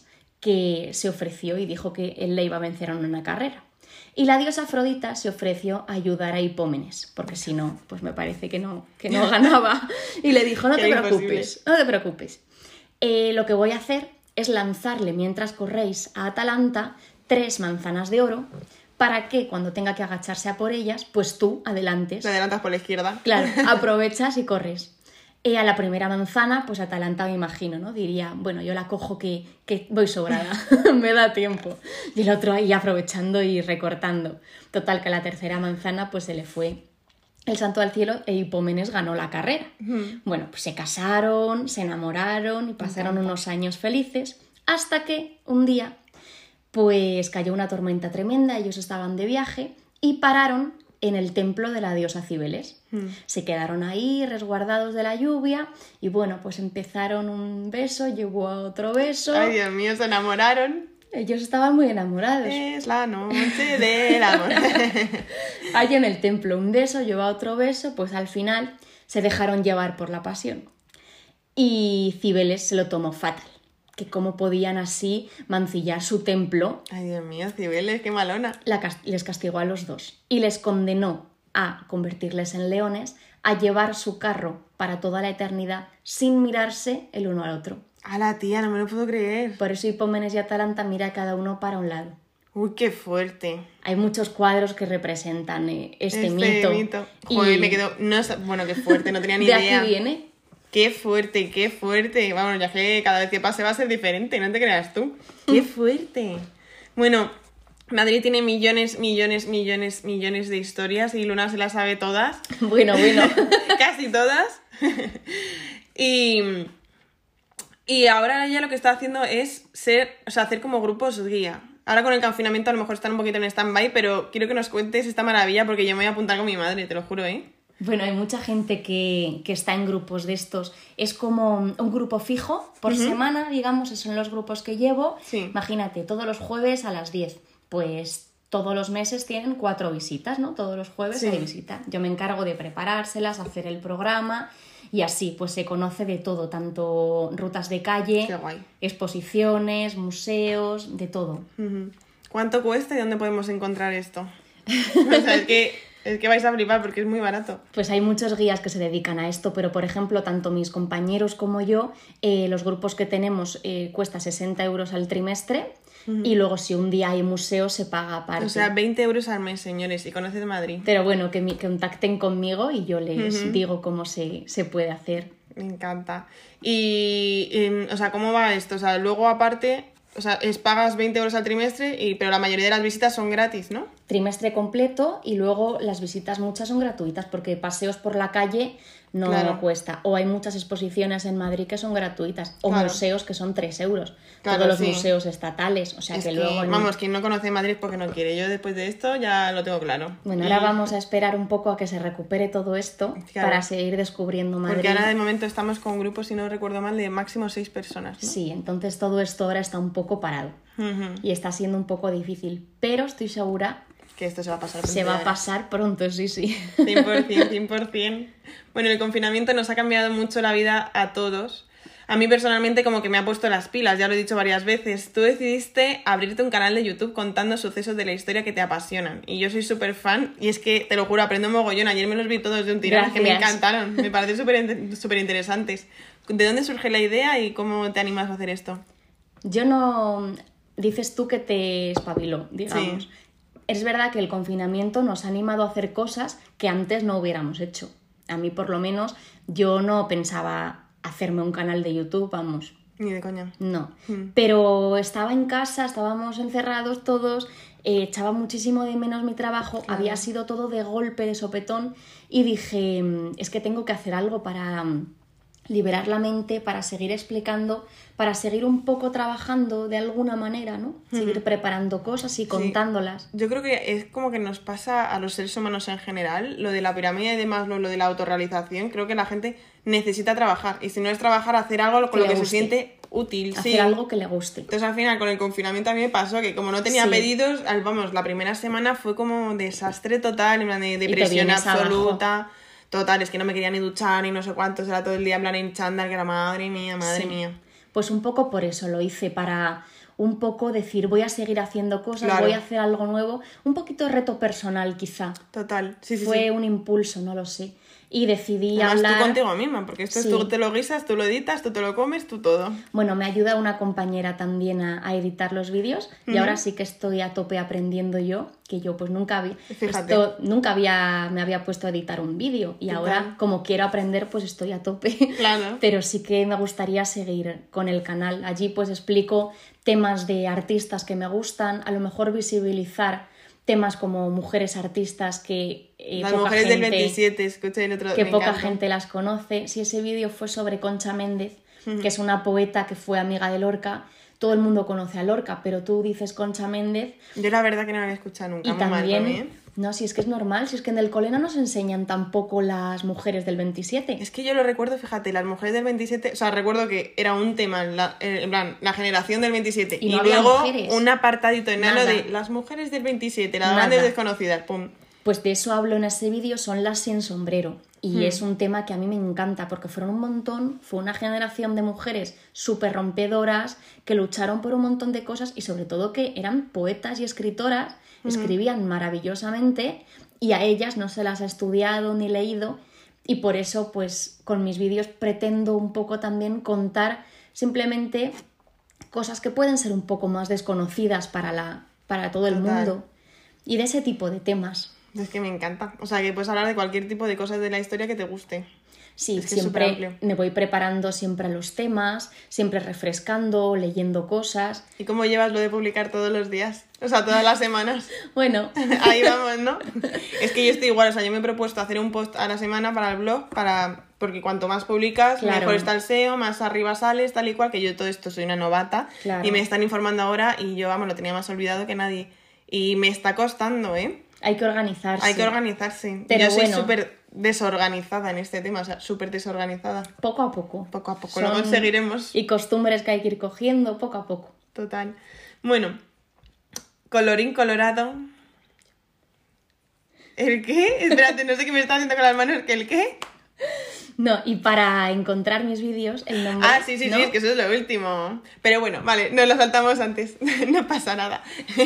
que se ofreció y dijo que él le iba a vencer en una carrera. Y la diosa Afrodita se ofreció a ayudar a Hipómenes, porque si no, pues me parece que no ganaba. Y le dijo, no te preocupes. Lo que voy a hacer es lanzarle mientras corréis a Atalanta 3 manzanas de oro para que cuando tenga que agacharse a por ellas, pues tú adelantes. Te adelantas por la izquierda. Claro, aprovechas y corres. A la primera manzana, pues Atalanta me imagino, ¿no? Diría, bueno, yo la cojo que voy sobrada, me da tiempo. Y el otro ahí aprovechando y recortando. Total, que a la tercera manzana pues se le fue el santo al cielo e Hipómenes ganó la carrera. Bueno, pues se casaron, se enamoraron y pasaron unos años felices hasta que un día pues cayó una tormenta tremenda, ellos estaban de viaje y pararon en el templo de la diosa Cibeles. Se quedaron ahí resguardados de la lluvia y bueno, pues empezaron un beso, llevó a otro beso. Ay, Dios mío, se enamoraron. Ellos estaban muy enamorados. Es la noche del amor. Ahí en el templo un beso, llevó a otro beso, pues al final se dejaron llevar por la pasión. Y Cibeles se lo tomó fatal. Que cómo podían así mancillar su templo. Ay, Dios mío, Cibeles, qué malona. Les castigó a los dos y les condenó a convertirles en leones, a llevar su carro para toda la eternidad sin mirarse el uno al otro. A la tía, no me lo puedo creer. Por eso Hipómenes y Atalanta mira cada uno para un lado. Uy, qué fuerte. Hay muchos cuadros que representan este mito. Joder, me quedo... No, bueno, qué fuerte, no tenía ni idea. ¿De aquí viene? Qué fuerte, qué fuerte. Vamos, ya que cada vez que pase va a ser diferente, no te creas tú. Qué fuerte. Bueno, Madrid tiene millones de historias y Luna se las sabe todas. Bueno. Casi todas. Y ahora ella lo que está haciendo es hacer como grupos guía. Ahora con el confinamiento a lo mejor están un poquito en stand-by, pero quiero que nos cuentes esta maravilla porque yo me voy a apuntar con mi madre, te lo juro, ¿eh? Bueno, hay mucha gente que está en grupos de estos. Es como un grupo fijo por semana, digamos, esos son los grupos que llevo. Sí. Imagínate, todos los jueves a las 10. Pues todos los meses tienen 4 visitas, ¿no? Todos los jueves hay visita. Yo me encargo de preparárselas, hacer el programa y así pues se conoce de todo, tanto rutas de calle, Qué guay. exposiciones, museos, de todo. ¿Cuánto cuesta y dónde podemos encontrar esto? O sea, es que vais a flipar porque es muy barato. Pues hay muchos guías que se dedican a esto, pero por ejemplo, tanto mis compañeros como yo, los grupos que tenemos cuesta 60 euros al trimestre y luego si un día hay museo se paga aparte. O sea, 20 euros al mes, señores, y conoces Madrid. Pero bueno, que contacten conmigo y yo les digo cómo se puede hacer. Me encanta. Y, o sea, ¿cómo va esto? O sea, luego aparte... O sea, pagas 20 euros al trimestre, pero la mayoría de las visitas son gratis, ¿no? Trimestre completo y luego las visitas muchas son gratuitas porque paseos por la calle no cuesta. O hay muchas exposiciones en Madrid que son gratuitas o museos que son 3 euros. Todos los museos estatales, o sea que luego... Vamos, quien no conoce Madrid porque no quiere. Yo después de esto ya lo tengo claro. Bueno, ahora vamos a esperar un poco a que se recupere todo esto para seguir descubriendo Madrid. Porque ahora de momento estamos con grupos, si no recuerdo mal, de máximo 6 personas, ¿no? Sí, entonces todo esto ahora está un poco parado y está siendo un poco difícil, pero estoy segura que esto se va a pasar pronto. Se va a pasar pronto, sí. 100%, 100%. Bueno, el confinamiento nos ha cambiado mucho la vida a todos. A mí personalmente como que me ha puesto las pilas, ya lo he dicho varias veces. Tú decidiste abrirte un canal de YouTube contando sucesos de la historia que te apasionan. Y yo soy súper fan y es que, te lo juro, aprendo mogollón. Ayer me los vi todos de un tirón, que me encantaron. Me parecen súper interesantes. ¿De dónde surge la idea y cómo te animas a hacer esto? Yo no... Dices tú que te espabiló, digamos. Sí. Es verdad que el confinamiento nos ha animado a hacer cosas que antes no hubiéramos hecho. A mí, por lo menos, yo no pensaba hacerme un canal de YouTube, vamos. Ni de coña. No. Pero estaba en casa, estábamos encerrados todos, echaba muchísimo de menos mi trabajo, había sido todo de golpe, de sopetón, y dije, es que tengo que hacer algo para liberar la mente, para seguir explicando, para seguir un poco trabajando de alguna manera, ¿no? Seguir preparando cosas y contándolas. Yo creo que es como que nos pasa a los seres humanos en general, lo de la pirámide y demás, lo de la autorrealización. Creo que la gente necesita trabajar, y si no es trabajar, hacer algo con lo que se siente útil. Hacer algo que le guste. Entonces al final con el confinamiento a mí me pasó que como no tenía pedidos, vamos, la primera semana fue como desastre total, en plan de depresión absoluta. Abajo. Total, es que no me quería ni duchar ni no sé cuántos, era todo el día en plan en chándal, que era madre mía. Pues un poco por eso lo hice, para un poco decir, voy a seguir haciendo cosas, Claro. voy a hacer algo nuevo, un poquito de reto personal quizá. Total, sí, sí, Fue sí. un impulso, no lo sé. Y decidí Además, hablar... tú contigo misma, porque esto es Sí. tú te lo guisas, tú lo editas, tú te lo comes, tú todo. Bueno, me ayuda una compañera también a editar los vídeos y ahora sí que estoy a tope aprendiendo yo, que yo pues nunca Fíjate. me había puesto a editar un vídeo y Total. ahora como quiero aprender pues estoy a tope. Claro. Pero sí que me gustaría seguir con el canal. Allí pues explico temas de artistas que me gustan, a lo mejor visibilizar temas como mujeres artistas que Las poca mujeres gente, del 27, escuché el otro que me poca encanta. gente las conoce. Si ese vídeo fue sobre Concha Méndez, que es una poeta que fue amiga de Lorca, todo el mundo conoce a Lorca, pero tú dices Concha Méndez Yo la verdad que no la había escuchado nunca. y muy mal también... por mí, ¿eh? No, si es que es normal, si es que en el cole no nos enseñan tampoco las mujeres del 27. Es que yo lo recuerdo, fíjate, las mujeres del 27, o sea, recuerdo que era un tema, en plan, la generación del 27, Y no había luego mujeres. un apartadito enano Nada. de las mujeres del 27, las Nada. grandes desconocidas, pum. Pues de eso hablo en ese vídeo, son las sin sombrero. Y es un tema que a mí me encanta porque fueron un montón, fue una generación de mujeres súper rompedoras que lucharon por un montón de cosas y sobre todo que eran poetas y escritoras, escribían maravillosamente y a ellas no se las ha estudiado ni leído y por eso pues con mis vídeos pretendo un poco también contar simplemente cosas que pueden ser un poco más desconocidas para todo el Total. mundo y de ese tipo de temas. Es que me encanta, o sea, que puedes hablar de cualquier tipo de cosas de la historia que te guste. Sí, Es que es siempre superamplio. me voy preparando siempre a los temas, siempre refrescando, leyendo cosas. ¿Y cómo llevas lo de publicar todos los días? O sea, todas las semanas. Bueno, Ahí vamos, ¿no? Es que yo estoy igual, o sea, yo me he propuesto hacer un post a la semana para el blog, porque cuanto más publicas, Claro. mejor está el SEO, más arriba sales, tal y cual, que yo todo esto soy una novata Claro. y me están informando ahora y yo, vamos, lo tenía más olvidado que nadie. Y me está costando, ¿eh? hay que organizarse. Hay que organizarse. Pero yo soy bueno. súper desorganizada en este tema, o sea, súper desorganizada. Poco a poco. Poco a poco Son- lo conseguiremos. Y costumbres que hay que ir cogiendo poco a poco. Total. Bueno, colorín colorado. ¿El qué? Espérate, no sé qué me está haciendo con las manos. ¿Que el qué? No, y para encontrar mis vídeos, el nombre... Ah, sí, sí, ¿no? sí, es que eso es lo último. Pero bueno, vale, nos lo saltamos antes. No pasa nada.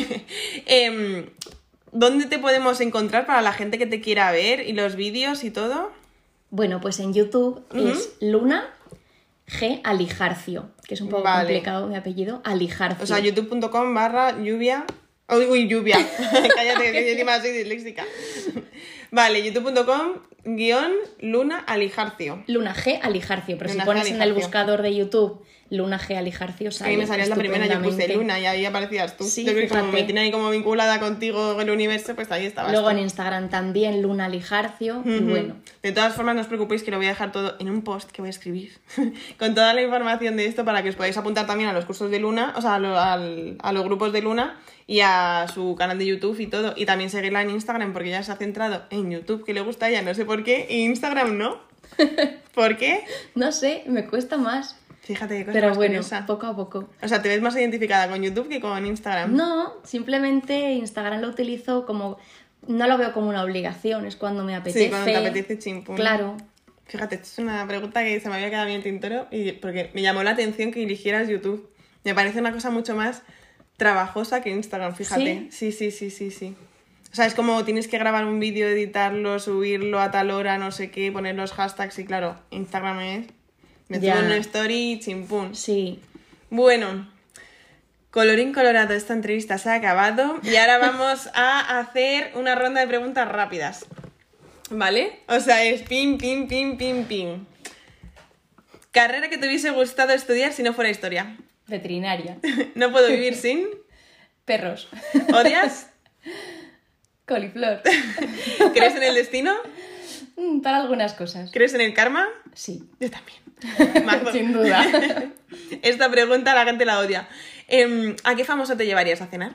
¿Dónde te podemos encontrar para la gente que te quiera ver y los vídeos y todo? Bueno, pues en YouTube es Luna G. Alijarcio, que es un poco Vale. complicado mi apellido, Alijarcio. O sea, youtube.com/lluvia. Uy, lluvia. Cállate, que yo encima soy disléxica. Vale, youtube.com/Luna Alijarcio. Luna G. Alijarcio, pero Luna si G. pones en el Alijarcio. buscador de YouTube Luna G. Alijarcio, A sale mí me salía la primera, yo puse estupendamente. Luna y ahí aparecías tú. Sí, Yo creo que como fíjate. me tiene ahí como vinculada contigo el universo, pues ahí estabas Luego tú. en Instagram también, Luna Alijarcio, y Ujú. bueno, De todas formas, no os preocupéis que lo voy a dejar todo en un post que voy a escribir con toda la información de esto para que os podáis apuntar también a los cursos de Luna, o sea, a los grupos de Luna y a su canal de YouTube y todo. Y también seguirla en Instagram porque ya se ha centrado en YouTube, que le gusta a ella, no sé por qué, y Instagram no. ¿Por qué? no sé, me cuesta más, Fíjate qué cosa pero más bueno, curiosa. poco a poco. O sea, te ves más identificada con YouTube que con Instagram. No, simplemente Instagram lo utilizo como, no lo veo como una obligación, es cuando me apetece. Sí, cuando te apetece chimpún. Claro, Fíjate, esto es una pregunta que se me había quedado bien el tintero y porque me llamó la atención que eligieras YouTube. Me parece una cosa mucho más trabajosa que Instagram, fíjate. Sí, sí, sí, sí, sí. O sea, es como tienes que grabar un vídeo, editarlo, subirlo a tal hora, no sé qué, poner los hashtags y claro, Instagram es... Me Ya. subo una story y chimpún. sí. Bueno, colorín colorado, esta entrevista se ha acabado y ahora vamos a hacer una ronda de preguntas rápidas. ¿Vale? O sea, es pim, pim, pim, pim, pim. Carrera que te hubiese gustado estudiar si no fuera historia. Veterinaria. No puedo vivir sin. Perros. ¿Odias? Coliflor. ¿Crees en el destino? Para algunas cosas. ¿Crees en el karma? Sí, Yo también. Mazo. sin duda. Esta pregunta la gente la odia. ¿A qué famoso te llevarías a cenar?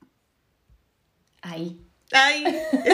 Ahí. ¡Ay!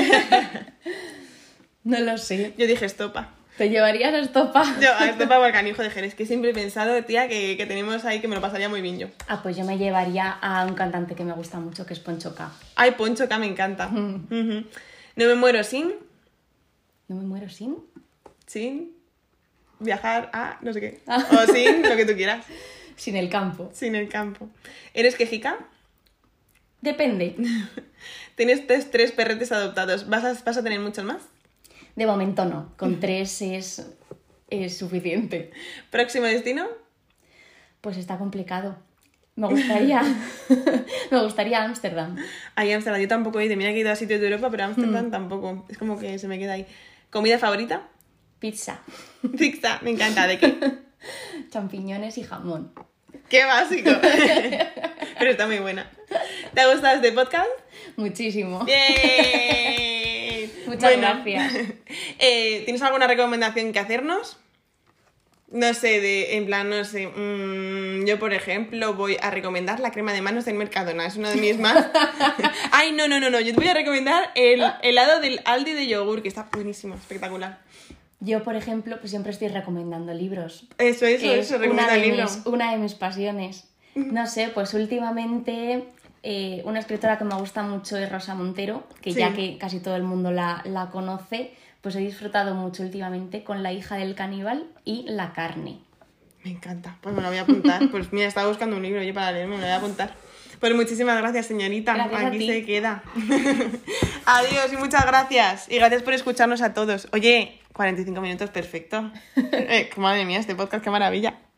No lo sé. Yo dije estopa. ¿Te llevarías a Estopa? Yo a estopa o al canijo de Jerez, que siempre he pensado, tía, que tenemos ahí que me lo pasaría muy bien yo. Ah, pues yo me llevaría a un cantante que me gusta mucho, que es Poncho K. Ay, Poncho, que me encanta. Ujú. No me muero sin ¿No me muero sin? viajar a no sé qué. O sin lo que tú quieras. Sin el campo. Sin el campo. ¿Eres quejica? Depende. Tienes tres perretes adoptados. ¿Vas a tener muchos más? De momento no. Con 3 es suficiente. ¿Próximo destino? Pues está complicado. Me gustaría... Me gustaría Ámsterdam. Ahí Ámsterdam, yo tampoco he ido. Mira que he ido a sitios de Europa, pero Ámsterdam tampoco. Es como que se me queda ahí. ¿Comida favorita? Pizza. Pizza, me encanta. ¿De qué? Champiñones y jamón. ¡Qué básico! Pero está muy buena. ¿Te ha gustado este podcast? Muchísimo. ¡Bien! Muchas gracias. ¿Tienes alguna recomendación que hacernos? No sé, no sé. Yo, por ejemplo, voy a recomendar la crema de manos del Mercadona. Es una de mis más... Ay, no. Yo te voy a recomendar el helado del Aldi de yogur, que está buenísimo, espectacular. Yo, por ejemplo, pues siempre estoy recomendando libros. Eso, recomienda libros. Una de mis pasiones. No sé, pues últimamente una escritora que me gusta mucho es Rosa Montero, que ya que casi todo el mundo la conoce, pues he disfrutado mucho últimamente con La hija del caníbal y La carne. Me encanta, pues me lo voy a apuntar. Pues mira, estaba buscando un libro yo para leerme, me lo voy a apuntar. Pues muchísimas gracias, señorita. Gracias Aquí a ti. se queda. Adiós y muchas gracias. Y gracias por escucharnos a todos. Oye, 45 minutos, perfecto. Madre mía, este podcast, qué maravilla.